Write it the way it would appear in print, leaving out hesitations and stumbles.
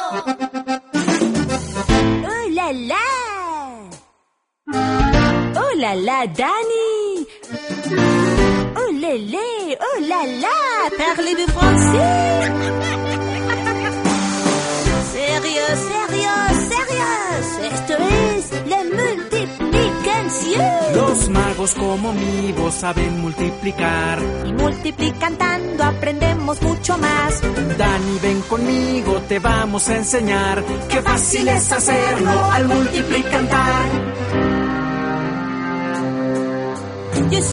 ¡Oh, la, la! ¡Oh, la, la, Dani! ¡Oh, lélé! ¡Oh, la, la! Parlez-vous français? ¡Sérieux, sérieux, sérieux! Esto es la multiplicación. Los magos como mi voz saben multiplicar. Y multiplicando aprendemos mucho más. Dani, ven conmigo, te vamos a enseñar. Qué fácil es hacerlo al multiplicar.